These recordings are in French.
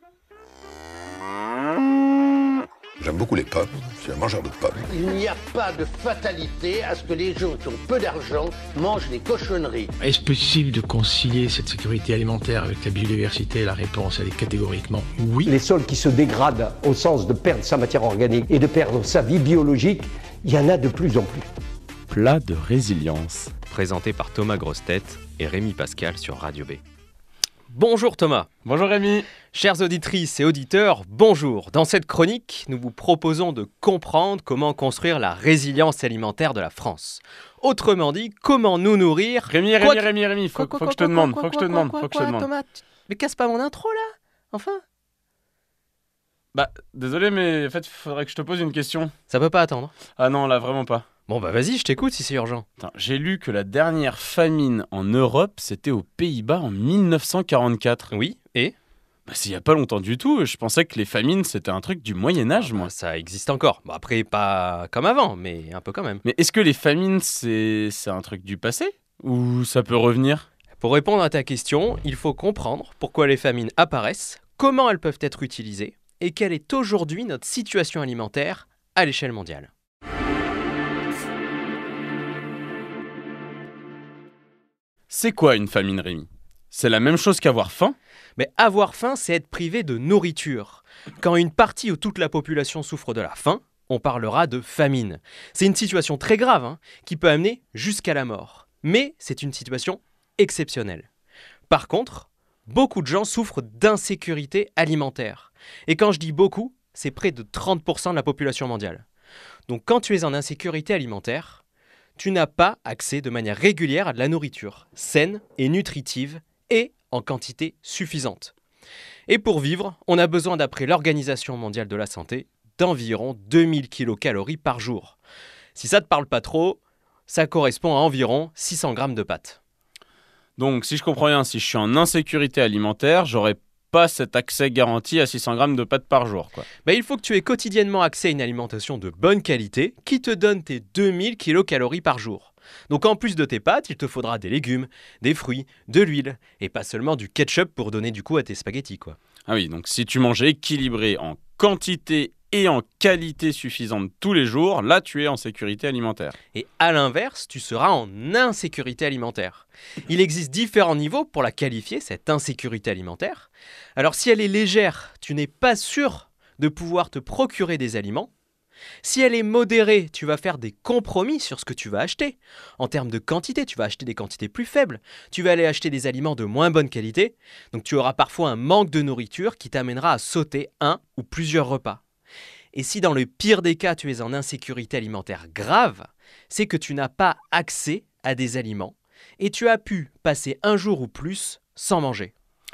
J'aime beaucoup les pommes, je suis un mangeur de pommes. Il n'y a pas de fatalité à ce que les gens qui ont peu d'argent mangent des cochonneries. Est-ce possible de concilier cette sécurité alimentaire avec la biodiversité? La réponse, elle est catégoriquement oui. Les sols qui se dégradent au sens de perdre sa matière organique et de perdre sa vie biologique, il y en a de plus en plus. Plat de résilience, présenté par Thomas Grossetête et Rémi Pascal sur Radio B. Bonjour Thomas. Bonjour Rémi. Chères auditrices et auditeurs, bonjour. Dans cette chronique, nous vous proposons de comprendre comment construire la résilience alimentaire de la France. Autrement dit, comment nous nourrir... Rémi, faut que je te demande. Thomas, mais casse pas mon intro là, enfin. Bah, désolé, mais en fait, il faudrait que je te pose une question. Ça peut pas attendre. Ah non, là, vraiment pas. Bon bah vas-y, je t'écoute si c'est urgent. Attends, j'ai lu que la dernière famine en Europe, c'était aux Pays-Bas en 1944. Oui, et Bah, c'est il y a pas longtemps du tout. Je pensais que les famines, c'était un truc du Moyen-Âge, moi. Ça existe encore. Bon, après, pas comme avant, mais un peu quand même. Mais est-ce que les famines, c'est un truc du passé? Ou ça peut revenir? Pour répondre à ta question, il faut comprendre pourquoi les famines apparaissent, comment elles peuvent être utilisées, et quelle est aujourd'hui notre situation alimentaire à l'échelle mondiale. C'est quoi une famine, Rémi? C'est la même chose qu'avoir faim? Mais avoir faim, c'est être privé de nourriture. Quand une partie ou toute la population souffre de la faim, on parlera de famine. C'est une situation très grave, qui peut amener jusqu'à la mort. Mais c'est une situation exceptionnelle. Par contre, beaucoup de gens souffrent d'insécurité alimentaire. Et quand je dis beaucoup, c'est près de 30% de la population mondiale. Donc quand tu es en insécurité alimentaire, tu n'as pas accès de manière régulière à de la nourriture saine et nutritive et en quantité suffisante. Et pour vivre, on a besoin, d'après l'Organisation mondiale de la santé, d'environ 2000 kcal par jour. Si ça ne te parle pas trop, ça correspond à environ 600 grammes de pâtes. Donc, si je comprends bien, si je suis en insécurité alimentaire, j'aurais pas cet accès garanti à 600 grammes de pâtes par jour, quoi. Il faut que tu aies quotidiennement accès à une alimentation de bonne qualité qui te donne tes 2000 kcal par jour. Donc en plus de tes pâtes, il te faudra des légumes, des fruits, de l'huile et pas seulement du ketchup pour donner du goût à tes spaghettis, quoi. Ah oui, donc si tu manges équilibré en quantité et en qualité suffisante tous les jours, là tu es en sécurité alimentaire. Et à l'inverse, tu seras en insécurité alimentaire. Il existe différents niveaux pour la qualifier, cette insécurité alimentaire. Alors si elle est légère, tu n'es pas sûr de pouvoir te procurer des aliments. Si elle est modérée, tu vas faire des compromis sur ce que tu vas acheter. En termes de quantité, tu vas acheter des quantités plus faibles. Tu vas aller acheter des aliments de moins bonne qualité. Donc tu auras parfois un manque de nourriture qui t'amènera à sauter un ou plusieurs repas. Et si dans le pire des cas, tu es en insécurité alimentaire grave, c'est que tu n'as pas accès à des aliments et tu as pu passer un jour ou plus sans manger.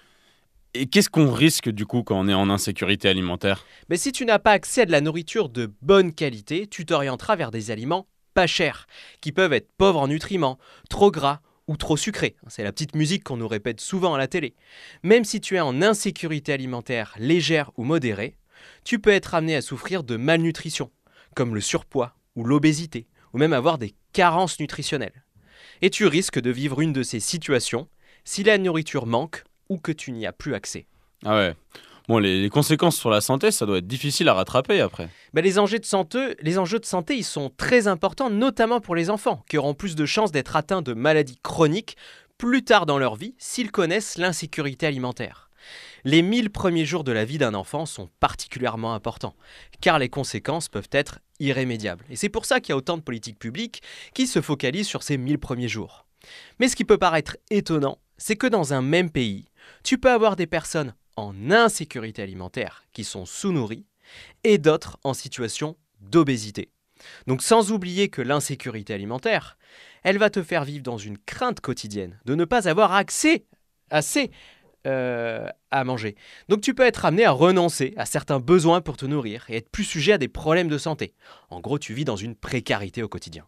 Et qu'est-ce qu'on risque du coup quand on est en insécurité alimentaire? Mais si tu n'as pas accès à de la nourriture de bonne qualité, tu t'orienteras vers des aliments pas chers, qui peuvent être pauvres en nutriments, trop gras ou trop sucrés. C'est la petite musique qu'on nous répète souvent à la télé. Même si tu es en insécurité alimentaire légère ou modérée, tu peux être amené à souffrir de malnutrition, comme le surpoids ou l'obésité, ou même avoir des carences nutritionnelles. Et tu risques de vivre une de ces situations si la nourriture manque ou que tu n'y as plus accès. Ah ouais. Bon, les conséquences sur la santé, ça doit être difficile à rattraper après. Les enjeux de santé, ils sont très importants, notamment pour les enfants, qui auront plus de chances d'être atteints de maladies chroniques plus tard dans leur vie s'ils connaissent l'insécurité alimentaire. Les 1000 premiers jours de la vie d'un enfant sont particulièrement importants, car les conséquences peuvent être irrémédiables. Et c'est pour ça qu'il y a autant de politiques publiques qui se focalisent sur ces 1000 premiers jours. Mais ce qui peut paraître étonnant, c'est que dans un même pays, tu peux avoir des personnes en insécurité alimentaire qui sont sous-nourries et d'autres en situation d'obésité. Donc sans oublier que l'insécurité alimentaire, elle va te faire vivre dans une crainte quotidienne de ne pas avoir accès assez à manger. Donc tu peux être amené à renoncer à certains besoins pour te nourrir et être plus sujet à des problèmes de santé. En gros, tu vis dans une précarité au quotidien.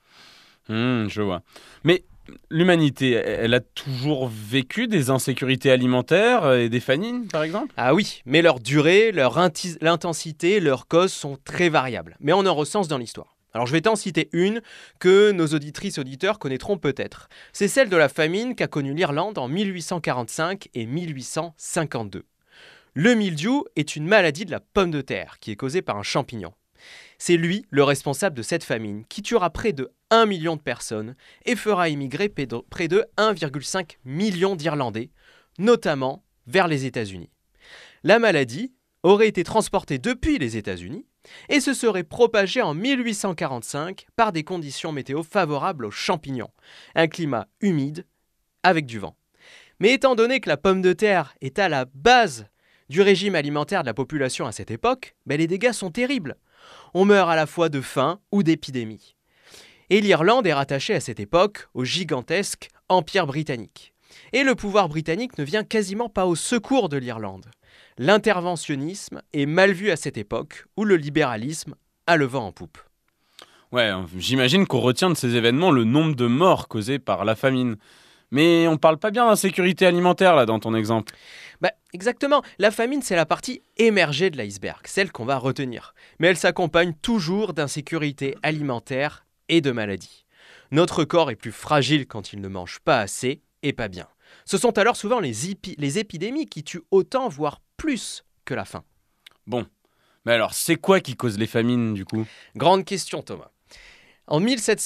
Je vois. Mais l'humanité, elle a toujours vécu des insécurités alimentaires et des famines, par exemple? Ah oui, mais leur durée, l'intensité, leurs causes sont très variables. Mais on en recense dans l'histoire. Alors je vais t'en citer une que nos auditrices auditeurs connaîtront peut-être. C'est celle de la famine qu'a connue l'Irlande en 1845 et 1852. Le mildiou est une maladie de la pomme de terre qui est causée par un champignon. C'est lui le responsable de cette famine qui tuera près de 1 million de personnes et fera émigrer près de 1,5 million d'Irlandais, notamment vers les États-Unis. La maladie aurait été transportée depuis les États-Unis et se serait propagée en 1845 par des conditions météo favorables aux champignons, un climat humide avec du vent. Mais étant donné que la pomme de terre est à la base du régime alimentaire de la population à cette époque, les dégâts sont terribles. On meurt à la fois de faim ou d'épidémie. Et l'Irlande est rattachée à cette époque au gigantesque Empire britannique. Et le pouvoir britannique ne vient quasiment pas au secours de l'Irlande. L'interventionnisme est mal vu à cette époque où le libéralisme a le vent en poupe. Ouais, j'imagine qu'on retient de ces événements le nombre de morts causés par la famine. Mais on parle pas bien d'insécurité alimentaire là dans ton exemple. Exactement, la famine c'est la partie émergée de l'iceberg, celle qu'on va retenir. Mais elle s'accompagne toujours d'insécurité alimentaire et de maladies. Notre corps est plus fragile quand il ne mange pas assez et pas bien. Ce sont alors souvent les épidémies qui tuent autant, voire plus que la faim. Bon, mais alors c'est quoi qui cause les famines du coup ? Grande question Thomas. En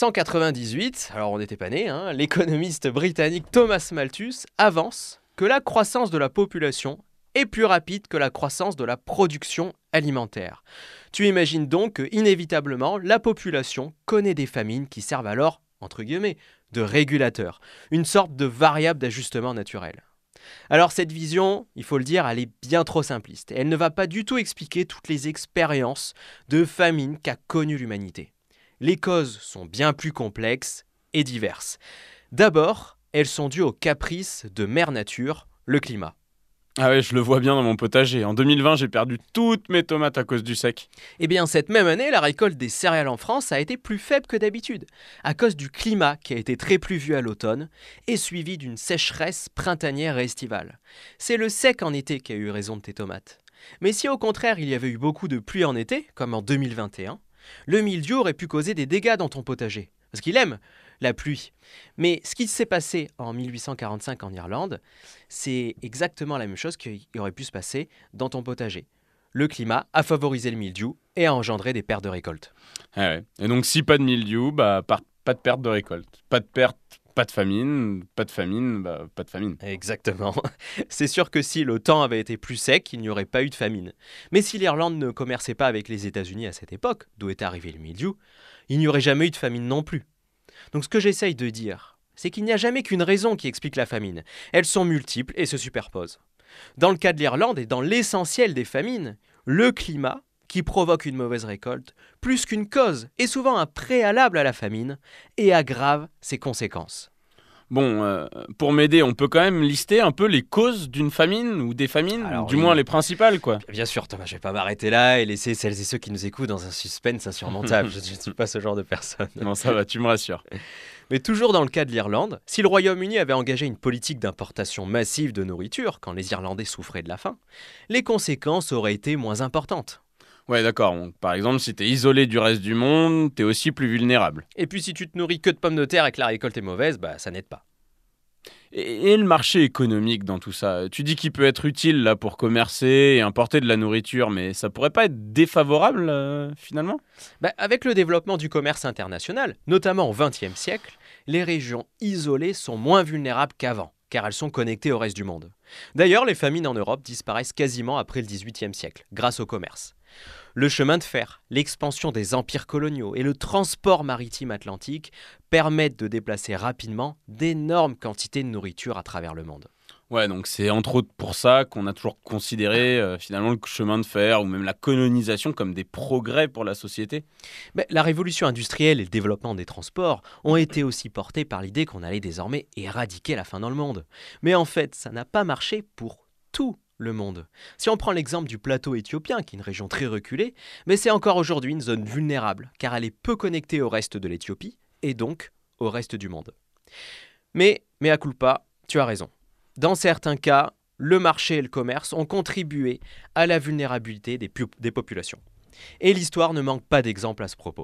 1798, alors on n'était pas né, l'économiste britannique Thomas Malthus avance que la croissance de la population est plus rapide que la croissance de la production alimentaire. Tu imagines donc que, inévitablement, la population connaît des famines qui servent alors, entre guillemets, de régulateurs, une sorte de variable d'ajustement naturel. Alors cette vision, il faut le dire, elle est bien trop simpliste et elle ne va pas du tout expliquer toutes les expériences de famine qu'a connues l'humanité. Les causes sont bien plus complexes et diverses. D'abord, elles sont dues aux caprices de Mère Nature, le climat. Ah ouais, je le vois bien dans mon potager. En 2020, j'ai perdu toutes mes tomates à cause du sec. Eh bien, cette même année, la récolte des céréales en France a été plus faible que d'habitude, à cause du climat qui a été très pluvieux à l'automne et suivi d'une sécheresse printanière et estivale. C'est le sec en été qui a eu raison de tes tomates. Mais si au contraire il y avait eu beaucoup de pluie en été, comme en 2021, le mildiou aurait pu causer des dégâts dans ton potager, parce qu'il aime la pluie. Mais ce qui s'est passé en 1845 en Irlande, c'est exactement la même chose qui aurait pu se passer dans ton potager. Le climat a favorisé le mildiou et a engendré des pertes de récolte. Ah ouais. Et donc si pas de mildiou, pas de perte de récolte. Pas de perte, pas de famine, pas de famine, pas de famine. Exactement. C'est sûr que si le temps avait été plus sec, il n'y aurait pas eu de famine. Mais si l'Irlande ne commerçait pas avec les États-Unis à cette époque, d'où est arrivé le mildiou, il n'y aurait jamais eu de famine non plus. Donc ce que j'essaye de dire, c'est qu'il n'y a jamais qu'une raison qui explique la famine. Elles sont multiples et se superposent. Dans le cas de l'Irlande et dans l'essentiel des famines, le climat, qui provoque une mauvaise récolte, plus qu'une cause, est souvent un préalable à la famine et aggrave ses conséquences. Bon, pour m'aider, on peut quand même lister un peu les causes d'une famine ou des famines, Alors, du oui. moins les principales, quoi. Bien sûr, Thomas, je ne vais pas m'arrêter là et laisser celles et ceux qui nous écoutent dans un suspense insurmontable. Je ne suis pas ce genre de personne. Non, ça va, tu me rassures. Mais toujours dans le cas de l'Irlande, si le Royaume-Uni avait engagé une politique d'importation massive de nourriture quand les Irlandais souffraient de la faim, les conséquences auraient été moins importantes. Ouais, d'accord. Donc, par exemple, si t'es isolé du reste du monde, t'es aussi plus vulnérable. Et puis si tu te nourris que de pommes de terre et que la récolte est mauvaise, ça n'aide pas. Et le marché économique dans tout ça, tu dis qu'il peut être utile là pour commercer et importer de la nourriture, mais ça pourrait pas être défavorable finalement ? Avec le développement du commerce international, notamment au XXe siècle, les régions isolées sont moins vulnérables qu'avant, car elles sont connectées au reste du monde. D'ailleurs, les famines en Europe disparaissent quasiment après le XVIIIe siècle, grâce au commerce. Le chemin de fer, l'expansion des empires coloniaux et le transport maritime atlantique permettent de déplacer rapidement d'énormes quantités de nourriture à travers le monde. Ouais, donc c'est entre autres pour ça qu'on a toujours considéré finalement le chemin de fer ou même la colonisation comme des progrès pour la société. La révolution industrielle et le développement des transports ont été aussi portés par l'idée qu'on allait désormais éradiquer la faim dans le monde. Mais en fait, ça n'a pas marché pour tout le monde. Si on prend l'exemple du plateau éthiopien, qui est une région très reculée, mais c'est encore aujourd'hui une zone vulnérable, car elle est peu connectée au reste de l'Éthiopie, et donc au reste du monde. Mais à culpa, tu as raison. Dans certains cas, le marché et le commerce ont contribué à la vulnérabilité des populations. Et l'histoire ne manque pas d'exemples à ce propos.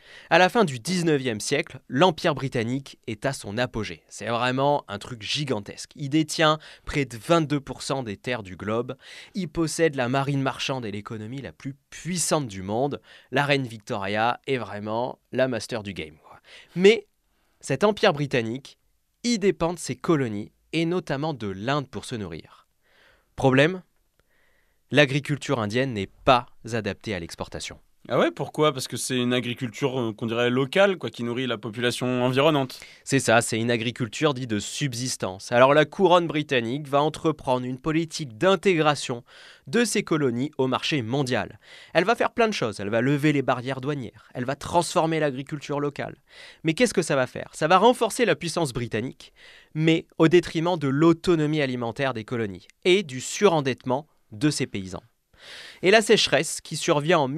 À la fin du 19e siècle, l'Empire britannique est à son apogée. C'est vraiment un truc gigantesque. Il détient près de 22% des terres du globe. Il possède la marine marchande et l'économie la plus puissante du monde. La reine Victoria est vraiment la master du game, quoi. Mais cet empire britannique, il dépend de ses colonies et notamment de l'Inde pour se nourrir. Problème ? L'agriculture indienne n'est pas adaptée à l'exportation. Ah ouais, pourquoi ? Parce que c'est une agriculture qu'on dirait locale, quoi, qui nourrit la population environnante. C'est ça, c'est une agriculture dite de subsistance. Alors la couronne britannique va entreprendre une politique d'intégration de ses colonies au marché mondial. Elle va faire plein de choses, elle va lever les barrières douanières, elle va transformer l'agriculture locale. Mais qu'est-ce que ça va faire ? Ça va renforcer la puissance britannique, mais au détriment de l'autonomie alimentaire des colonies et du surendettement de ses paysans. Et la sécheresse, qui survient en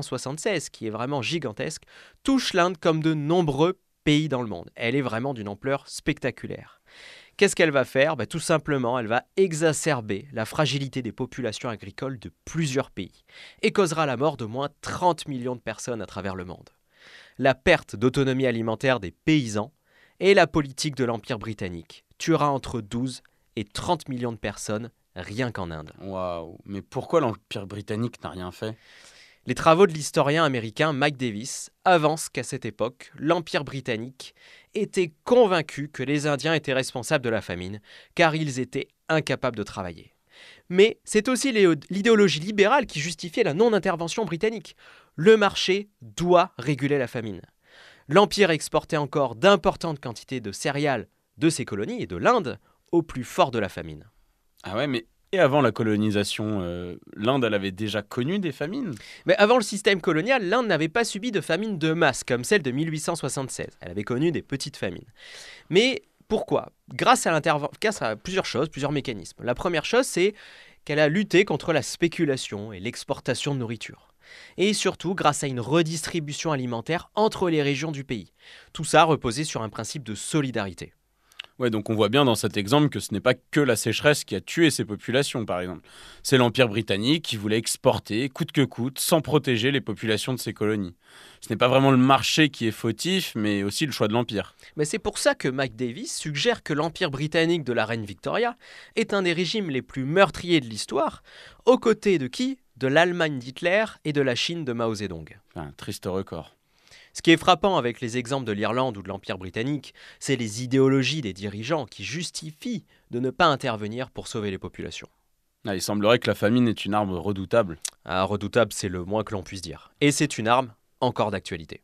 1876, qui est vraiment gigantesque, touche l'Inde comme de nombreux pays dans le monde. Elle est vraiment d'une ampleur spectaculaire. Qu'est-ce qu'elle va faire ? Tout simplement, elle va exacerber la fragilité des populations agricoles de plusieurs pays et causera la mort d'au moins 30 millions de personnes à travers le monde. La perte d'autonomie alimentaire des paysans et la politique de l'Empire britannique tuera entre 12 et 30 millions de personnes rien qu'en Inde. Waouh, mais pourquoi l'Empire britannique n'a rien fait ? Les travaux de l'historien américain Mike Davis avancent qu'à cette époque, l'Empire britannique était convaincu que les Indiens étaient responsables de la famine, car ils étaient incapables de travailler. Mais c'est aussi l'idéologie libérale qui justifiait la non-intervention britannique. Le marché doit réguler la famine. L'Empire exportait encore d'importantes quantités de céréales de ses colonies et de l'Inde au plus fort de la famine. Ah ouais, mais et avant la colonisation, l'Inde, elle avait déjà connu des famines ? Mais avant le système colonial, l'Inde n'avait pas subi de famine de masse comme celle de 1876. Elle avait connu des petites famines. Mais pourquoi ? Grâce à plusieurs choses, plusieurs mécanismes. La première chose, c'est qu'elle a lutté contre la spéculation et l'exportation de nourriture. Et surtout grâce à une redistribution alimentaire entre les régions du pays. Tout ça reposait sur un principe de solidarité. Ouais, donc on voit bien dans cet exemple que ce n'est pas que la sécheresse qui a tué ces populations, par exemple. C'est l'Empire britannique qui voulait exporter, coûte que coûte, sans protéger les populations de ses colonies. Ce n'est pas vraiment le marché qui est fautif, mais aussi le choix de l'Empire. Mais c'est pour ça que Mike Davis suggère que l'Empire britannique de la reine Victoria est un des régimes les plus meurtriers de l'histoire, aux côtés de qui ? De l'Allemagne d'Hitler et de la Chine de Mao Zedong. Un triste record. Ce qui est frappant avec les exemples de l'Irlande ou de l'Empire britannique, c'est les idéologies des dirigeants qui justifient de ne pas intervenir pour sauver les populations. Ah, il semblerait que la famine est une arme redoutable. Ah, redoutable, c'est le moins que l'on puisse dire. Et c'est une arme encore d'actualité.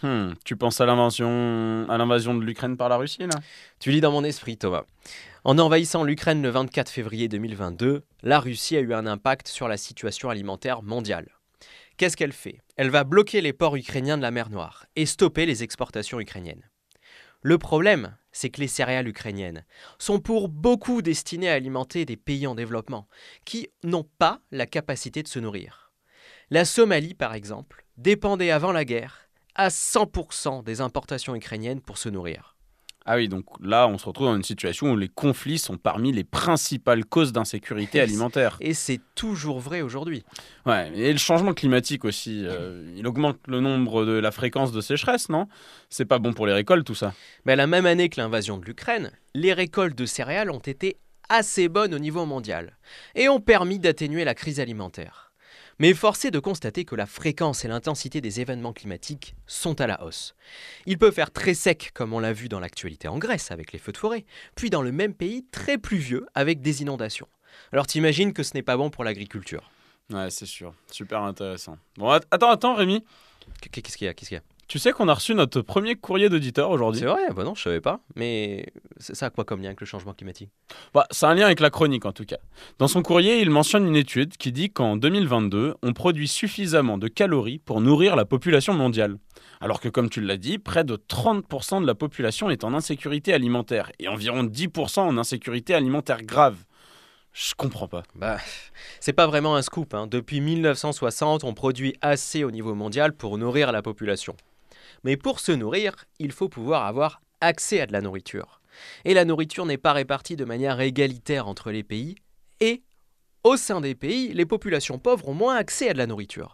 Tu penses à l'invasion de l'Ukraine par la Russie, là ? Tu lis dans mon esprit, Thomas. En envahissant l'Ukraine le 24 février 2022, la Russie a eu un impact sur la situation alimentaire mondiale. Qu'est-ce qu'elle fait ? Elle va bloquer les ports ukrainiens de la mer Noire et stopper les exportations ukrainiennes. Le problème, c'est que les céréales ukrainiennes sont pour beaucoup destinées à alimenter des pays en développement qui n'ont pas la capacité de se nourrir. La Somalie, par exemple, dépendait avant la guerre à 100% des importations ukrainiennes pour se nourrir. Ah oui, donc là, on se retrouve dans une situation où les conflits sont parmi les principales causes d'insécurité alimentaire. Et c'est toujours vrai aujourd'hui. Ouais, et le changement climatique aussi, il augmente le nombre de la fréquence de sécheresse, non ? C'est pas bon pour les récoltes, tout ça. Mais la même année que l'invasion de l'Ukraine, les récoltes de céréales ont été assez bonnes au niveau mondial et ont permis d'atténuer la crise alimentaire. Mais force est de constater que la fréquence et l'intensité des événements climatiques sont à la hausse. Il peut faire très sec, comme on l'a vu dans l'actualité en Grèce avec les feux de forêt, puis dans le même pays très pluvieux avec des inondations. Alors t'imagines que ce n'est pas bon pour l'agriculture. Ouais, c'est sûr. Super intéressant. Bon, attends, Rémi. Qu'est-ce qu'il y a ? Tu sais qu'on a reçu notre premier courrier d'auditeur aujourd'hui ? C'est vrai ? Non, je savais pas. Mais ça a quoi comme lien avec le changement climatique ? C'est un lien avec la chronique en tout cas. Dans son courrier, il mentionne une étude qui dit qu'en 2022, on produit suffisamment de calories pour nourrir la population mondiale. Alors que comme tu l'as dit, près de 30% de la population est en insécurité alimentaire et environ 10% en insécurité alimentaire grave. Je comprends pas. C'est pas vraiment un scoop. Depuis 1960, on produit assez au niveau mondial pour nourrir la population. Mais pour se nourrir, il faut pouvoir avoir accès à de la nourriture. Et la nourriture n'est pas répartie de manière égalitaire entre les pays. Et, au sein des pays, les populations pauvres ont moins accès à de la nourriture.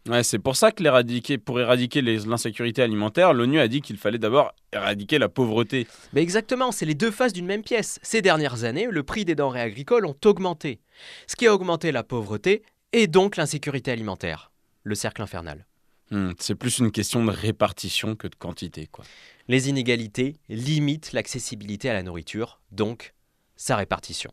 Ouais, c'est pour ça que pour éradiquer l'insécurité alimentaire, l'ONU a dit qu'il fallait d'abord éradiquer la pauvreté. Mais exactement, c'est les deux faces d'une même pièce. Ces dernières années, le prix des denrées agricoles ont augmenté. Ce qui a augmenté la pauvreté et donc l'insécurité alimentaire. Le cercle infernal. C'est plus une question de répartition que de quantité, quoi. Les inégalités limitent l'accessibilité à la nourriture, donc sa répartition.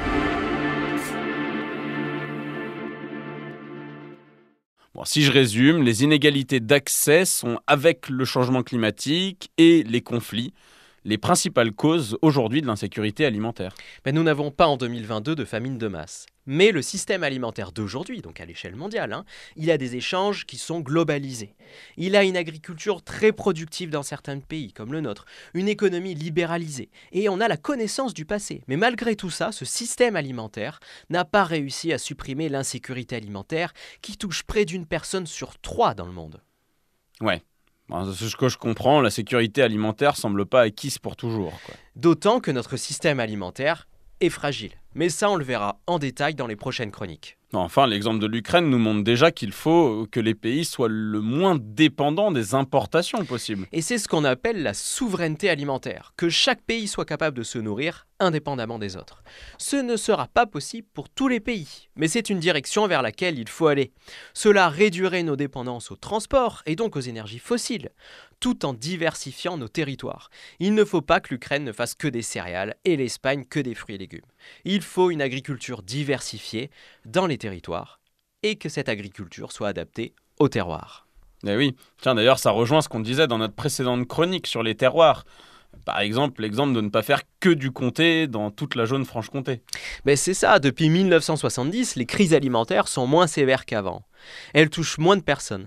Bon, si je résume, les inégalités d'accès sont, avec le changement climatique et les conflits, les principales causes aujourd'hui de l'insécurité alimentaire. Mais nous n'avons pas en 2022 de famine de masse. Mais le système alimentaire d'aujourd'hui, donc à l'échelle mondiale, il a des échanges qui sont globalisés. Il a une agriculture très productive dans certains pays, comme le nôtre, une économie libéralisée, et on a la connaissance du passé. Mais malgré tout ça, ce système alimentaire n'a pas réussi à supprimer l'insécurité alimentaire qui touche près d'une personne sur 3 dans le monde. Ouais. Ce que je comprends, la sécurité alimentaire semble pas acquise pour toujours, quoi. D'autant que notre système alimentaire est fragile. Mais ça, on le verra en détail dans les prochaines chroniques. Enfin, l'exemple de l'Ukraine nous montre déjà qu'il faut que les pays soient le moins dépendants des importations possibles. Et c'est ce qu'on appelle la souveraineté alimentaire, que chaque pays soit capable de se nourrir indépendamment des autres. Ce ne sera pas possible pour tous les pays, mais c'est une direction vers laquelle il faut aller. Cela réduirait nos dépendances au transport et donc aux énergies fossiles, tout en diversifiant nos territoires. Il ne faut pas que l'Ukraine ne fasse que des céréales et l'Espagne que des fruits et légumes. Il faut une agriculture diversifiée dans les territoires et que cette agriculture soit adaptée au terroir. Eh oui, tiens d'ailleurs ça rejoint ce qu'on disait dans notre précédente chronique sur les terroirs. Par exemple, l'exemple de ne pas faire que du comté dans toute la zone Franche-Comté. Mais c'est ça, depuis 1970, les crises alimentaires sont moins sévères qu'avant. Elles touchent moins de personnes.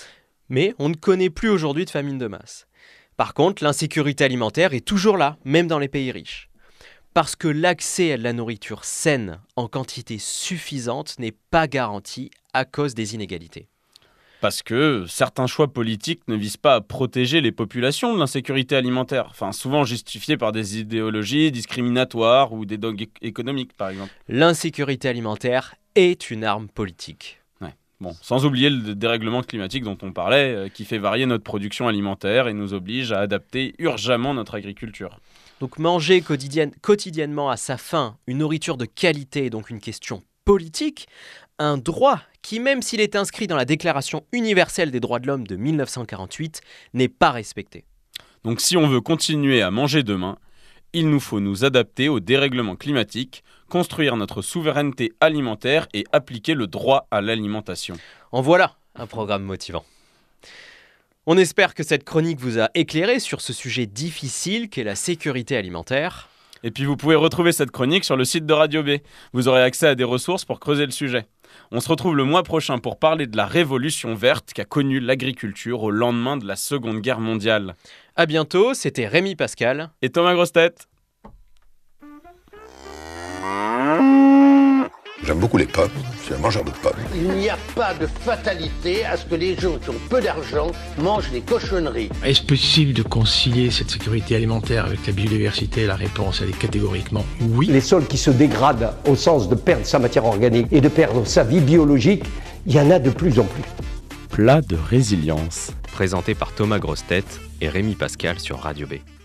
Mais on ne connaît plus aujourd'hui de famine de masse. Par contre, l'insécurité alimentaire est toujours là, même dans les pays riches. Parce que l'accès à de la nourriture saine en quantité suffisante n'est pas garanti à cause des inégalités. Parce que certains choix politiques ne visent pas à protéger les populations de l'insécurité alimentaire, enfin souvent justifiés par des idéologies discriminatoires ou des dogmes économiques par exemple. L'insécurité alimentaire est une arme politique. Bon, sans oublier le dérèglement climatique dont on parlait, qui fait varier notre production alimentaire et nous oblige à adapter urgemment notre agriculture. Donc manger quotidiennement à sa faim une nourriture de qualité est donc une question politique, un droit qui, même s'il est inscrit dans la Déclaration universelle des droits de l'homme de 1948, n'est pas respecté. Donc si on veut continuer à manger demain, il nous faut nous adapter au dérèglement climatique, construire notre souveraineté alimentaire et appliquer le droit à l'alimentation. En voilà un programme motivant. On espère que cette chronique vous a éclairé sur ce sujet difficile qu'est la sécurité alimentaire. Et puis vous pouvez retrouver cette chronique sur le site de Radio B. Vous aurez accès à des ressources pour creuser le sujet. On se retrouve le mois prochain pour parler de la révolution verte qu'a connue l'agriculture au lendemain de la Seconde Guerre mondiale. À bientôt, c'était Rémi Pascal et Thomas Grossetête. J'aime beaucoup les pommes, je suis un mangeur de pommes. Il n'y a pas de fatalité à ce que les gens qui ont peu d'argent mangent des cochonneries. Est-ce possible de concilier cette sécurité alimentaire avec la biodiversité? La réponse, elle est catégoriquement oui. Les sols qui se dégradent au sens de perdre sa matière organique et de perdre sa vie biologique, il y en a de plus en plus. Plat de résilience. Présenté par Thomas Grossetête et Rémi Pascal sur Radio B.